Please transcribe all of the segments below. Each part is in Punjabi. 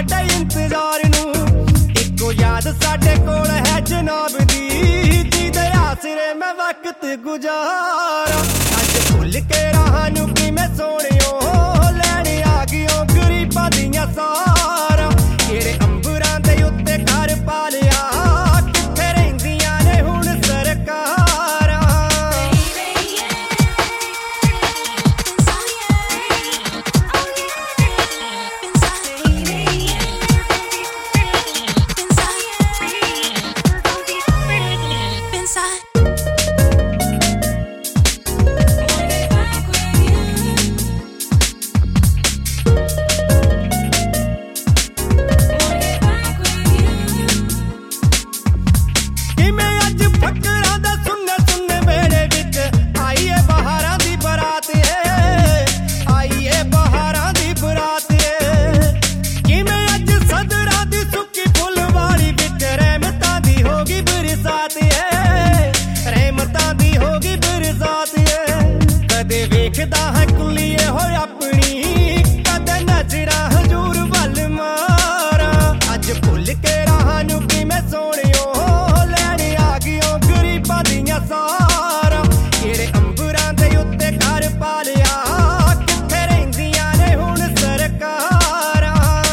ਤੁਹਾਡੇ ਇੰਤਜ਼ਾਰ ਨੂੰ। ਇੱਕੋ ਯਾਦ ਸਾਡੇ ਕੋਲ ਹੈ ਜਨਾਬ ਦੀ, ਜਿਹਦੇ ਆਸਰੇ ਮੈਂ ਵਕਤ ਗੁਜ਼ਾਰਾਂ। ਅੱਜ ਭੁੱਲ ਕੇ ਰਾਹਾਂ ਨੂੰ ਕਿਵੇਂ ਸੋਹਣਿਓ ਲੈਣ ਆ ਗਿਓ ਗਰੀਬਾਂ ਦੀਆਂ ਸਾਰਾਂ। ਕਿਹੜੇ ਅੰਬਰਾਂ ਦੇ ਉੱਤੇ ਘਰ ਪਾ ਲਿਆ, ਕਿੱਥੇ ਰਹਿੰਦੀਆਂ ਨੇ ਹੁਣ ਸਰਕਾਰਾਂ। ਵੇਖਦਾ ਹੈ ਕੁਲੀਏ ਹੋਏ ਆਪਣੀ, ਕਦੇ ਨਜ਼ਰਾਂ ਹਜ਼ੂਰ ਵੱਲ ਮਾਰਾਂ। ਅੱਜ ਭੁੱਲ ਕੇ ਰਾਹਾਂ ਨੂੰ ਕਿਵੇਂ ਸੋਹਣਿਓ ਲੈਣ ਆ ਗਿਓ ਗਰੀਬਾਂ ਦੀਆਂ ਸਾਰਾਂ। ਕਿਹੜੇ ਅੰਬਰਾਂ ਦੇ ਉੱਤੇ ਘਰ ਪਾ ਲਿਆ, ਕਿੱਥੇ ਰਹਿੰਦੀਆਂ ਨੇ ਹੁਣ ਸਰਕਾਰਾਂ।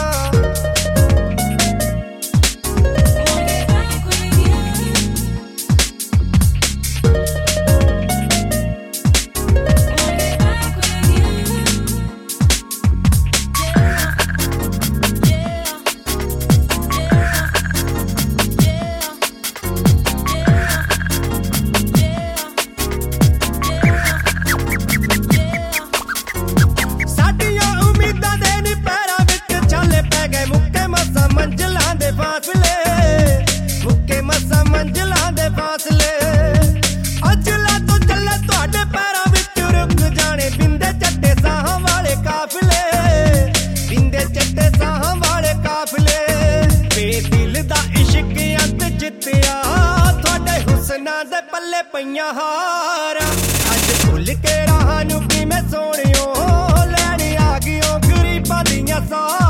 ਮੁੱਕੇ ਮਸਾਂ ਮੰਜ਼ਿਲਾਂ ਦੇ ਫਾਸਲੇ, ਅਜਲਾ ਤੋਂ ਚੱਲੇ ਤੁਹਾਡੇ ਪੈਰਾਂ ਵਿੱਚ ਰੁਕ ਜਾਣੇ ਬਿੰਦੇ ਚੱਟੇ ਸਾਹਾਂ ਵਾਲੇ ਕਾਫਲੇ। ਬਿੰਦੇ ਚੱਟੇ ਸਾਹਾਂ ਵਾਲੇ ਕਾਫਲੇ, ਬੇਦਿਲ ਦਾ ਇਸ਼ਕ ਅੰਤ ਜਿੱਤਿਆ, ਤੁਹਾਡੇ ਹੁਸਨਾਂ ਦੇ ਪੱਲੇ ਪਈਆਂ ਹਾਰਾਂ। ਅੱਜ ਭੁੱਲ ਕੇ ਰਾਹਾਂ ਨੂੰ ਕਿਵੇਂ ਸੋਹਣਿਓ ਲੈਣ ਆ ਗਿਓ ਗਰੀਬਾਂ ਦੀਆਂ ਸਾਰਾਂ।